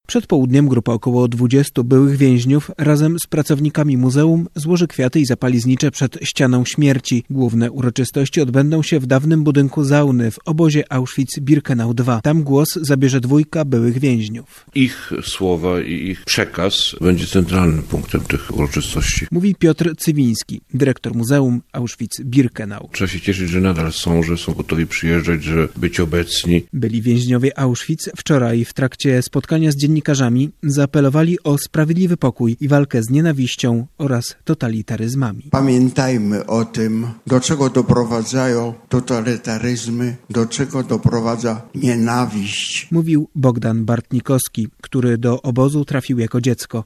Przed południem grupa około 20 byłych więźniów razem z pracownikami muzeum złoży kwiaty i zapali znicze przed ścianą śmierci. Główne uroczystości odbędą się w dawnym budynku Zauny w obozie Auschwitz-Birkenau II. Tam głos zabierze 2 byłych więźniów. Ich słowa i ich przekaz będzie centralnym punktem tych uroczystości. Mówi Piotr Cywiński, dyrektor Muzeum Auschwitz-Birkenau. Trzeba się cieszyć, że nadal że są gotowi przyjeżdżać, że być obecni. Byli więźniowie Auschwitz wczoraj w trakcie spotkania z dziennikarzami zaapelowali o sprawiedliwy pokój i walkę z nienawiścią oraz totalitaryzmami. Pamiętajmy o tym, do czego doprowadzają totalitaryzmy, do czego doprowadza nienawiść. Mówił Bogdan Bartnikowski, który do obozu trafił jako dziecko.